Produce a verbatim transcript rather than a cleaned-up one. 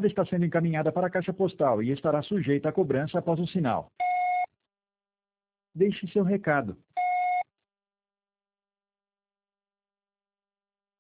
chamada está sendo encaminhada para a caixa postal e estará sujeita a cobrança após o sinal. Deixe seu recado.